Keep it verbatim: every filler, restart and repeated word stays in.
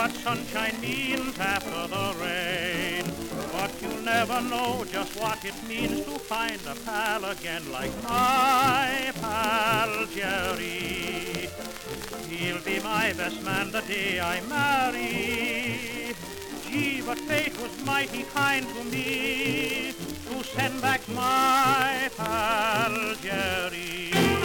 what sunshine means after the rain, but you'll never know just what it means to find a pal again like my pal Jerry. He'll be my best man the day I marry. Gee, but fate was mighty kind to me to send back my pal Jerry.